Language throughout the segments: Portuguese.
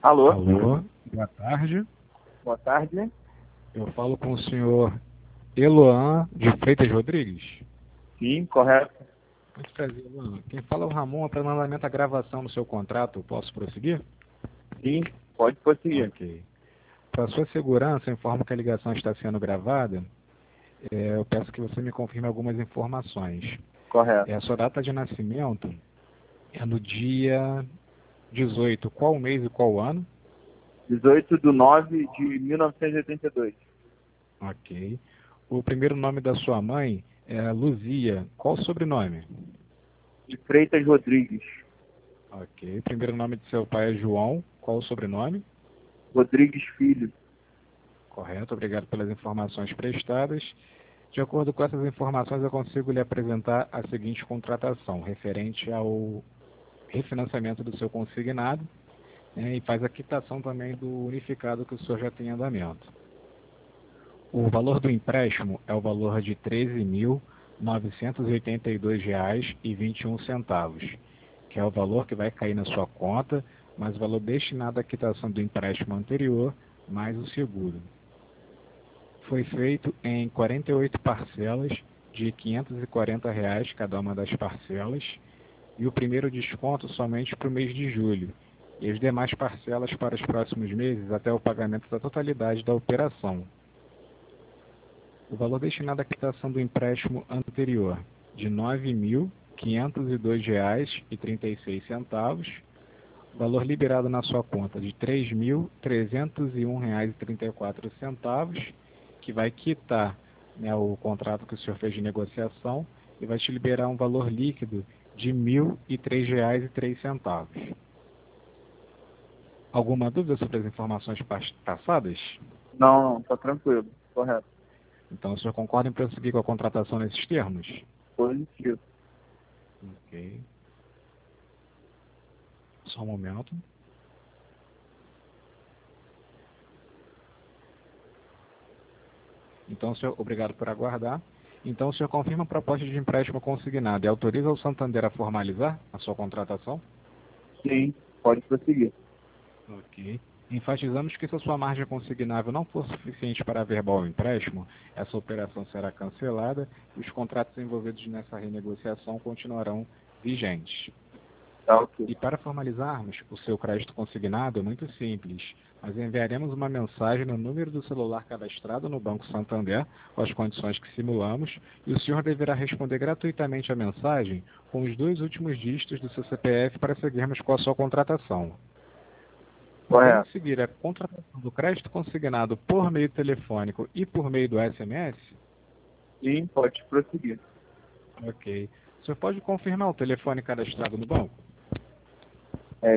Alô? Alô, boa tarde. Boa tarde. Eu falo com o senhor Eloan de Freitas Rodrigues. Sim, correto. Muito prazer, Eloan. Quem fala é o Ramon, para andamento a gravação do seu contrato. Posso prosseguir? Sim, pode prosseguir. Ok. Para sua segurança, eu informo que a ligação está sendo gravada. Eu peço que você me confirme algumas informações. Correto. A sua data de nascimento é no dia 18. Qual mês e qual ano? 18/9/1982. Ok. O primeiro nome da sua mãe é Luzia. Qual o sobrenome? De Freitas Rodrigues. Ok. O primeiro nome de seu pai é João. Qual o sobrenome? Rodrigues Filho. Correto. Obrigado pelas informações prestadas. De acordo com essas informações, eu consigo lhe apresentar a seguinte contratação, referente ao refinanciamento do seu consignado, né, e faz a quitação também do unificado que o senhor já tem em andamento. O valor do empréstimo é o valor de R$ 13.982,21, que é o valor que vai cair na sua conta, mais o valor destinado à quitação do empréstimo anterior, mais o seguro. Foi feito em 48 parcelas de R$ 540 cada uma das parcelas, e o primeiro desconto somente para o mês de julho, e as demais parcelas para os próximos meses até o pagamento da totalidade da operação. O valor destinado à quitação do empréstimo anterior, de R$ 9.502,36, valor liberado na sua conta de R$ 3.301,34, que vai quitar, né, o contrato que o senhor fez de negociação e vai te liberar um valor líquido de R$ 1.003,03. Alguma dúvida sobre as informações passadas? Não, tá tranquilo. Correto. Então, o senhor concorda em prosseguir com a contratação nesses termos? Positivo. Ok. Só um momento. Então, senhor, obrigado por aguardar. Então, o senhor confirma a proposta de empréstimo consignado e autoriza o Santander a formalizar a sua contratação? Sim, pode prosseguir. Ok. Enfatizamos que se a sua margem consignável não for suficiente para averbar o empréstimo, essa operação será cancelada e os contratos envolvidos nessa renegociação continuarão vigentes. Tá ok. E para formalizarmos o seu crédito consignado é muito simples. Nós enviaremos uma mensagem no número do celular cadastrado no Banco Santander com as condições que simulamos e o senhor deverá responder gratuitamente a mensagem com os 2 últimos dígitos do seu CPF para seguirmos com a sua contratação. Podemos Correto. seguir a contratação do crédito consignado por meio telefônico e por meio do SMS? Sim, pode prosseguir. Ok. O senhor pode confirmar o telefone cadastrado no banco? É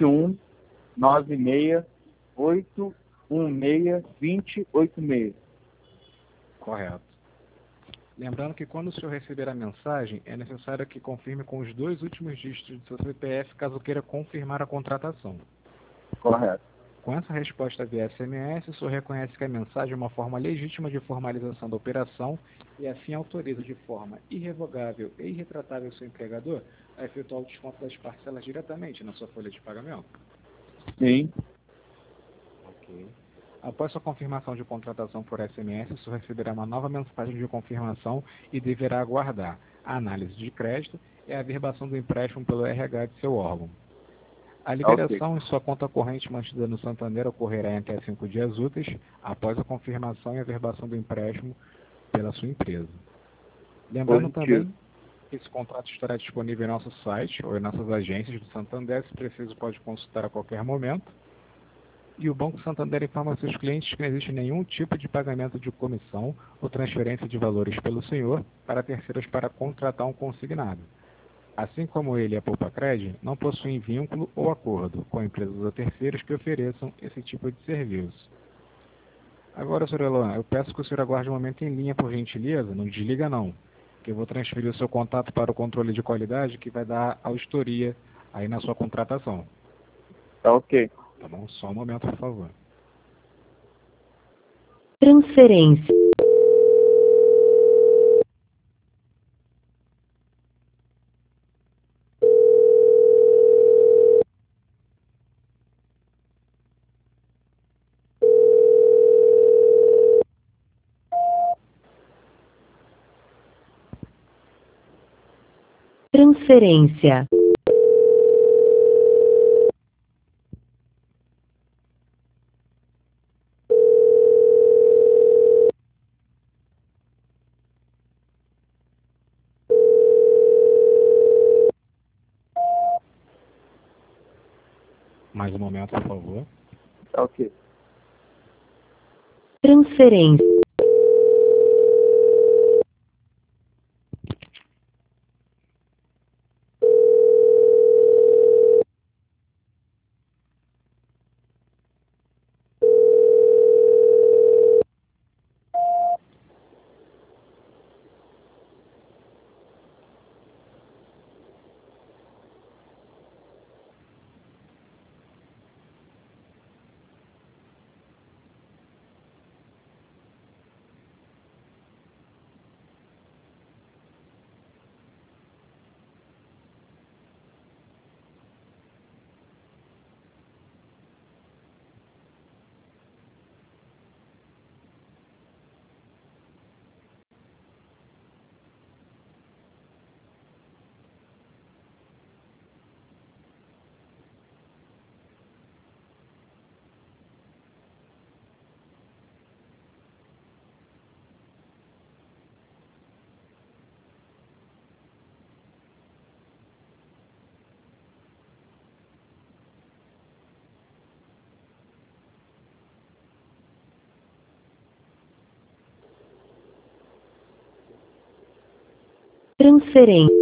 21 96 816 2086. Correto. Lembrando que quando o senhor receber a mensagem, é necessário que confirme com os 2 últimos dígitos do seu CPF caso queira confirmar a contratação. Correto. Com essa resposta via SMS, o senhor reconhece que a mensagem é uma forma legítima de formalização da operação e assim autoriza de forma irrevogável e irretratável o seu empregador a efetuar o desconto das parcelas diretamente na sua folha de pagamento? Sim. Ok. Após sua confirmação de contratação por SMS, o senhor receberá uma nova mensagem de confirmação e deverá aguardar a análise de crédito e a averbação do empréstimo pelo RH de seu órgão. A Tá ok. liberação em sua conta corrente mantida no Santander ocorrerá em até 5 dias úteis após a confirmação e averbação do empréstimo pela sua empresa. Lembrando Positivo. também que esse contrato estará disponível em nosso site ou em nossas agências do Santander, se preciso pode consultar a qualquer momento. E o Banco Santander informa seus clientes que não existe nenhum tipo de pagamento de comissão ou transferência de valores pelo senhor para terceiros para contratar um consignado. Assim como ele e a Poupa-Cred, não possuem vínculo ou acordo com empresas ou terceiros que ofereçam esse tipo de serviço. Agora, Sr. Eloan, eu peço que o senhor aguarde um momento em linha, por gentileza, não desliga não, que eu vou transferir o seu contato para o controle de qualidade que vai dar auditoria aí na sua contratação. Tá ok. Tá bom? Só um momento, por favor. Transferência. Transferência. Mais um momento, por favor. Tá ok. Transferência. Transferência.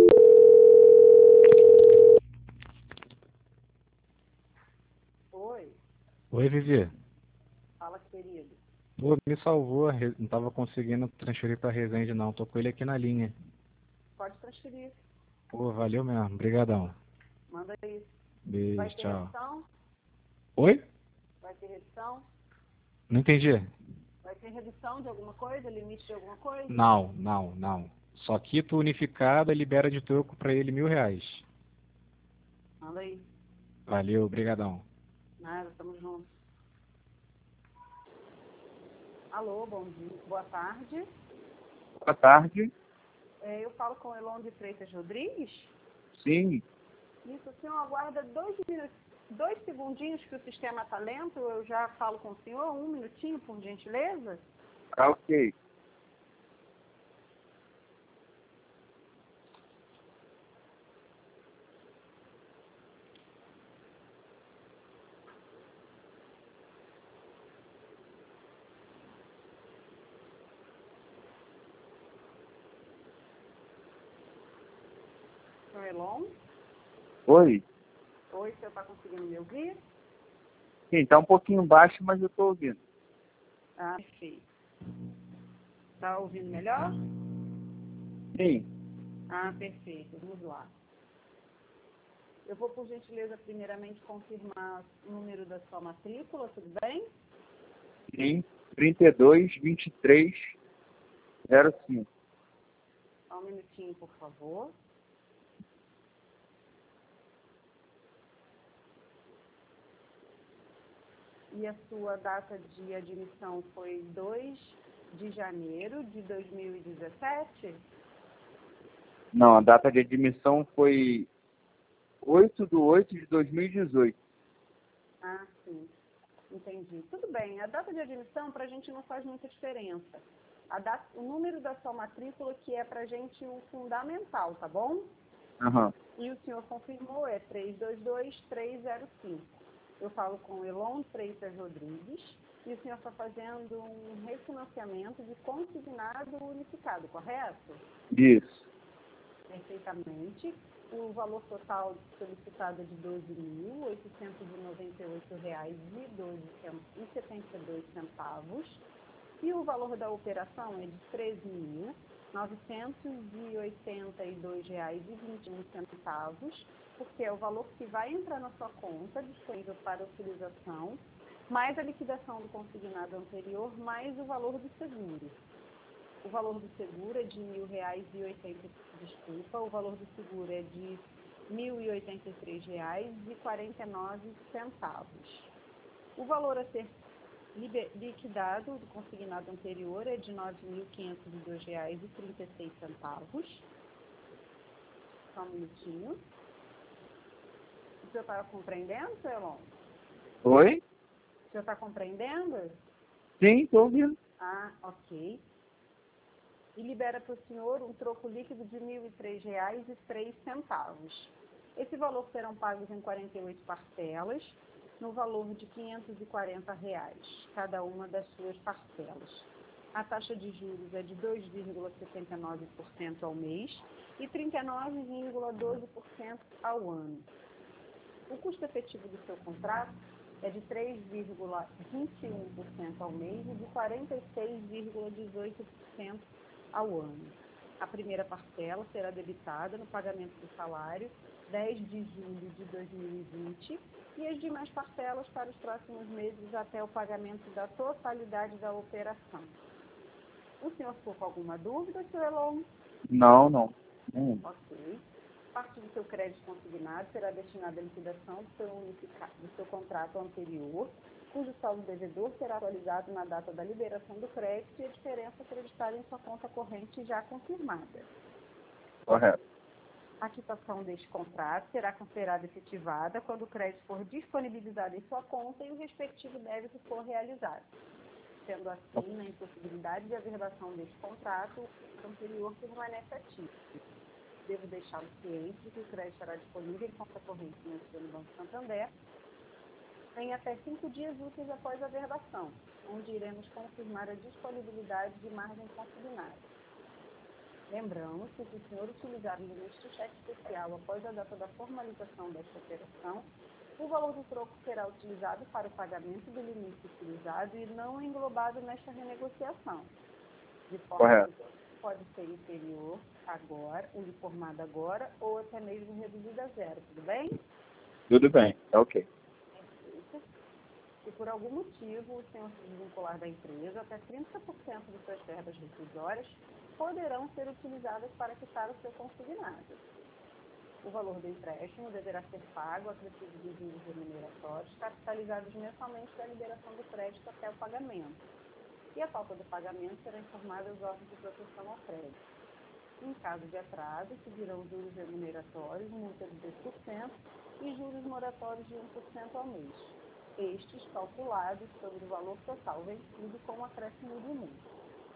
Oi, Oi, Vivi. fala, querido. Pô, me salvou. Não tava conseguindo transferir pra Resende, não. Tô com ele aqui na linha. Pode transferir. Pô, valeu mesmo. Obrigadão. Manda aí. Vai Beijo, ter tchau. redução? Oi? Vai ter redução? Não entendi. Vai ter redução de alguma coisa? Limite de alguma coisa? Não. Só quito unificada, libera de troco pra ele R$ 1.000. Manda aí. Valeu, brigadão. Nada, tamo junto. Alô, bom dia. Boa tarde. Boa tarde. Eu falo com o Elon de Freitas Rodrigues. Sim. Isso, o senhor aguarda 2 segundinhos que o sistema está lento. Eu já falo com o senhor. 1 minutinho, por gentileza. Tá ok. Senhor Elon. Oi. Oi, o senhor está conseguindo me ouvir? Sim, tá um pouquinho baixo, mas eu tô ouvindo. Ah, perfeito. Está ouvindo melhor? Sim. Ah, perfeito. Vamos lá. Eu vou, por gentileza, primeiramente confirmar o número da sua matrícula, tudo bem? Sim. 322305. Só um minutinho, por favor. E a sua data de admissão foi 2 de janeiro de 2017? Não, a data de admissão foi 8/8/2018. Ah, sim. Entendi. Tudo bem. A data de admissão para a gente não faz muita diferença. O número da sua matrícula que é para a gente o fundamental, tá bom? Aham. E o senhor confirmou, é 322305. Eu falo com o Elon Freitas Rodrigues e o senhor está fazendo um refinanciamento de consignado unificado, correto? Isso. Perfeitamente. O valor total solicitado é de R$ 12.898,72. E o valor da operação é de R$ 13.982,21, porque é o valor que vai entrar na sua conta, disponível para utilização, mais a liquidação do consignado anterior, mais o valor do seguro. O valor do seguro é de R$ 1.080, o valor do seguro é de R$ 1.083,49. O valor a ser liquidado do consignado anterior é de R$ 9.502,36. Só um minutinho. O senhor está compreendendo, seu Elon? Oi? O senhor está compreendendo? Sim, estou ouvindo. Ah, ok. E libera para o senhor um troco líquido de R$ 1.003,03. Esse valor serão pagos em 48 parcelas, no valor de R$ 540, cada uma das suas parcelas. A taxa de juros é de 2,79% ao mês e 39,12% ao ano. O custo efetivo do seu contrato é de 3,21% ao mês e de 46,18% ao ano. A primeira parcela será debitada no pagamento do salário 10 de julho de 2020 e as demais parcelas para os próximos meses até o pagamento da totalidade da operação. O senhor ficou com alguma dúvida, seu Elon? Não. Ok. Parte do seu crédito consignado será destinada à liquidação do seu contrato anterior, cujo saldo devedor será atualizado na data da liberação do crédito e a diferença acreditada em sua conta corrente já confirmada. Correto. A quitação deste contrato será considerada efetivada quando o crédito for disponibilizado em sua conta e o respectivo débito for realizado. Sendo assim, na impossibilidade de averbação deste contrato, o anterior permanece ativo. Devo deixá-lo ciente de que o crédito estará disponível em conta corrente no Banco Santander em até 5 dias úteis após a averbação, onde iremos confirmar a disponibilidade de margem consignada. Lembramos que, se o senhor utilizar o limite de cheque especial após a data da formalização desta operação, o valor do troco será utilizado para o pagamento do limite utilizado e não englobado nesta renegociação. De forma que pode ser inferior agora, uniformado agora, ou até mesmo reduzido a zero, tudo bem? Tudo bem, tá ok. Se por algum motivo o senhor se desvincular da empresa, até 30% de suas verbas rescisórias poderão ser utilizadas para quitar o seu consignado. O valor do empréstimo deverá ser pago acrescido de juros remuneratórios capitalizados mensalmente da liberação do crédito até o pagamento. E a falta do pagamento será informada aos órgãos de proteção ao crédito. Em caso de atraso, seguirão juros remuneratórios, multa de 2% e juros moratórios de 1% ao mês. Estes calculados sobre o valor total vencido com o acréscimo de multa.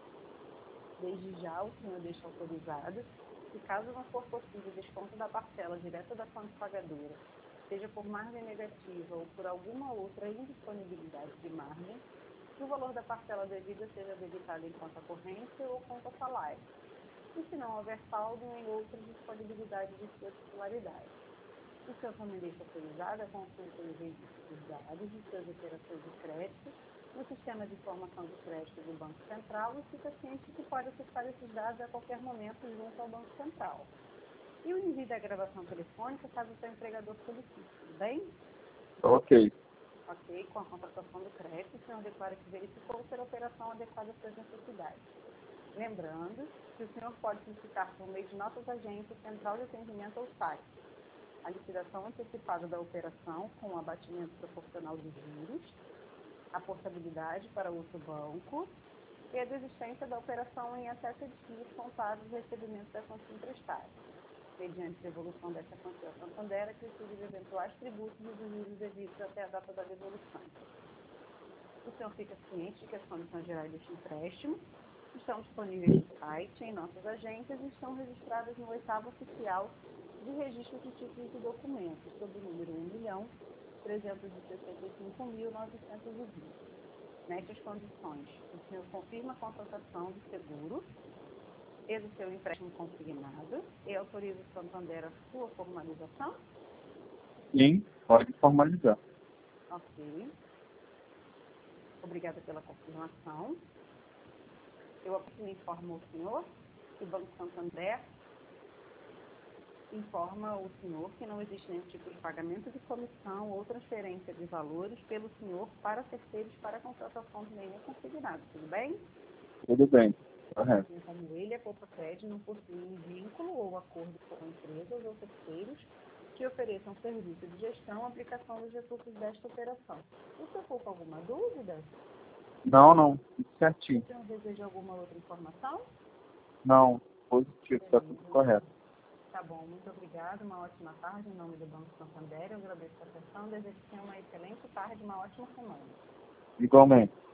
Desde já, o senhor deixa autorizado que, caso não for possível desconto da parcela direta da fonte pagadora, seja por margem negativa ou por alguma outra indisponibilidade de margem, que o valor da parcela devida seja debitado em conta corrente ou conta salário, e se não houver saldo em outras disponibilidades de sua titularidade. O senhor também deixa autorizado a consulta e registro dos dados de suas operações de crédito no sistema de informação de crédito do Banco Central e fica ciente que pode acessar esses dados a qualquer momento junto ao Banco Central. E o envio da gravação telefônica caso o seu empregador solicite, tudo bem? Ok. Ok, com a contratação do crédito, o senhor declara que verificou ser a operação adequada às suas necessidades. Lembrando que o senhor pode solicitar por meio de nossas agências, central de atendimento ou site, a liquidação antecipada da operação com o abatimento proporcional dos juros, a portabilidade para outro banco e a desistência da operação em até 7 dias contados do recebimento da quantia emprestada, mediante devolução dessa quantia ao Santander, acrescido de eventuais tributos e dos juros devidos até a data da devolução. O senhor fica ciente de que as condições gerais deste empréstimo estão disponíveis no site, em nossas agências e estão registradas no 8º oficial de registro de títulos e documentos, sob o número 1.365.920. Nestas condições, o senhor confirma a contratação do seguro e do seu empréstimo consignado e autoriza o Santander a sua formalização? Sim, pode formalizar. Ok. Obrigada pela confirmação. Eu informo o senhor que o Banco Santander informa o senhor que não existe nenhum tipo de pagamento de comissão ou transferência de valores pelo senhor para terceiros para a contratação de nenhum consignado, tudo bem? Tudo bem, correto. Como ele, a Poupa Crédito não possui um vínculo ou acordo com empresas ou terceiros que ofereçam serviço de gestão ou aplicação dos recursos desta operação. O senhor ficou com alguma dúvida? Não, tudo certinho. O senhor deseja alguma outra informação? Não, positivo, está tudo correto. Tá bom, muito obrigada, uma ótima tarde em nome do Banco Santander. Eu agradeço a atenção, desejo que tenha uma excelente tarde, uma ótima semana. Igualmente.